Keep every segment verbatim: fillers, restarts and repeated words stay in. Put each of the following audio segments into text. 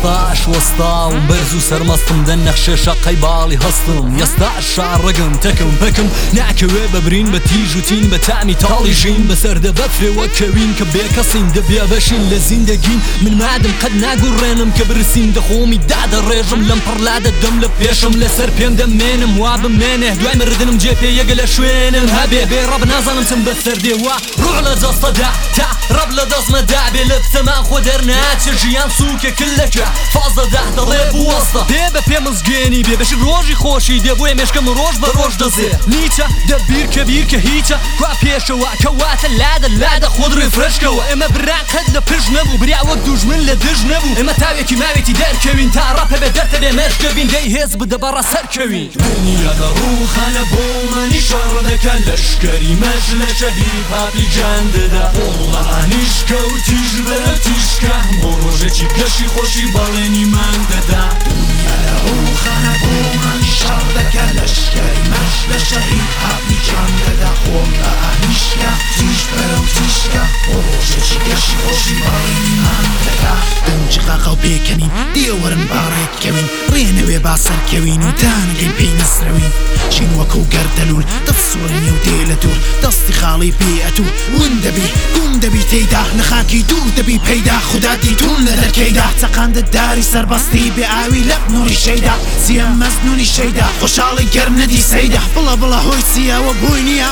ئێستاش وەستاوم بەرز و سەرمەستم دەن نەخشێ شەقەی باڵی هەستم ئێستاش شارڕگم تەکم پەکم ناکەوێ بەبرین بە تیژ و تین بە تامی تاڵی ژین بەسەر دەبە فرێوە کەوین کە بێکەسین دەبێ بەشین لە زیندەگین من مادم قەت ناگوڕێنم کە برسیم دەخۆمی دادەڕێژم لەم پڕلادە دەم لە پێشم لەسەر پێم دەمێنم وا بمێنێ دوای مردنم جێپێ یەگە لە شوێنم هەبێ بێ ڕەب نازانم چم بەسەر دێوە ڕوع لە جەستەدا تا ڕەب لە دەستمەدا بێ لە بتەمان خۆ دەرناچە ژیان سووکە کلەکە فازدەدا دەڵێ بوەستە بێ بە پێ مزگێنی بێ بەش ڕۆژی خۆشی دێ بۆیە مێشکەم ڕۆژ بە ڕۆژ دەزێ نیچە دەبیر کە بیر کە هیچە کوا پێشەوە کەواتە لادە لادە خۆت ڕێفرەشکەوە ئێمە براقەت لە پشت نەبوو بریا وەک دوژمن لە دژ نەبوو ئێمە تاوێکی ماوێتی دەرکەوین تا ڕەپە بێ دەرتە بێ مەشکەوین دەی هێز بدە بەڕە سەرکەوین دنیا لە ڕووخانە بۆ مەنی شەڕ دەکە لەشکەری مەش لە شەهید پاپی جان دەدا وڵڵە ئانیشکە و تیژ بەرە تیشکە بۆ ڕۆژێکی گەشی خۆشی بەڵێنی مان دەدا دنیا لە ڕووخانە بۆ مەنی شەڕ دەکە لەشکەری مەش لە شەهید پاپی جان دەدا وڵڵە ئانیشکە تیژ بەرە تیشکە بۆ ڕۆژێکی گەشی خۆشی بەڵێنی مان دەدا دەنجی قاقا و پێکەنین دێوەرن باڕێککەوین ڕێنەوێ باسەرکەوین و تانەگەین پێی نەسرەوین شین وەکە و گەردەلول دەفسوەرنی و دێ لە دوور دەستی خاڵی پێ ئەتوور ون دەبی گوم دەبی تێیدا لە خاکی دوور دەبی پەیدا خوددا دیتون لە دەرکەیدا چەقاندت داری سەربەستی بێ ئاوی لە نووری شەیدا سیە مەزنونی شەیدا خۆشحاڵی گەر نەدی سەیدا بڵە بڵە هۆی چیەوە بووی نییە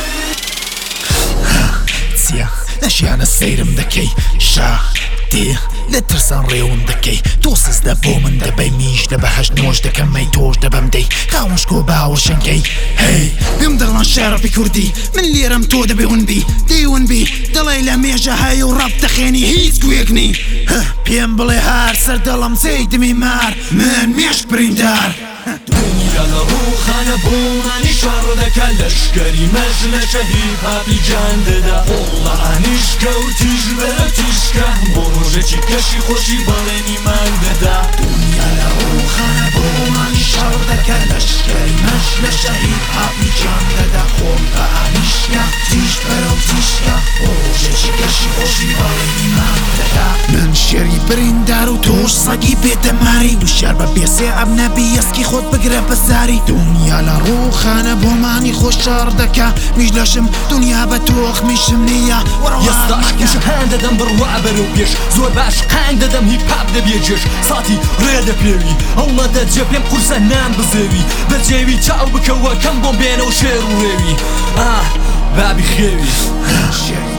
چیە نەشیانە سەیرم دەکەی شاخ دێ لە ترسان ڕێوم دەکەی تۆ سزدە بۆ من دەبەی میش لە بەهەش نۆش دەکەمەی تۆش دەبەم دەی قاوشکۆ باوە شەنکەی هەی پێم دەڵان شێڕەپی کوردی من لێرەم تۆ دەبێ هونبی دەی هونبی دەڵێ لە مێژە هەیە و ڕەب دەخێنی هیچ گوێکنی پێم بڵێ هار سەر دەڵم سەی دمی مار من مێشک بریندار دنیا لە ڕووخانە بۆ مانی شەڕ دەکە لەشکەری مەش لە شەهید پاپی جان دەدا وڵڵە ئانیشکە و تیژ بەرە تیشکە بۆ ڕۆژێکی گەشی خۆشی بەڵێنی مان دەدا دنیا لە ڕووخانە بۆ مانی شەڕ دەکە لەشکەری مەش لە شەهید پاپی جان دەدا وڵڵە ئانیشکە تیژ بەرە تیشکە بۆ ڕۆژێکی گەشی خۆشی بەڵێنی مان دەدا من شێری بریندار و تۆش سەگی بێتەماری وشار بە بێسێ ئەب نەبی ئەسکی خۆت بگرە بەزاری دنیا لە ڕووخانە بۆ مانی خۆش شەڕ دەکە میش لەشم دنیا بە تۆخ میشم نییە ئێستاش هەن دەدەم بڕوا بەرەو پێش زۆر باش قانگ دەدەم هیپ هاپ دەبێ جێش ساتی ڕێ دەپێوی ئەومەدە جێ پێم قورسە نان بزێوی بەجێوی چاو بکەوە کەم بۆم بێنە و شێر و ڕێوی ئاه بابی خێوی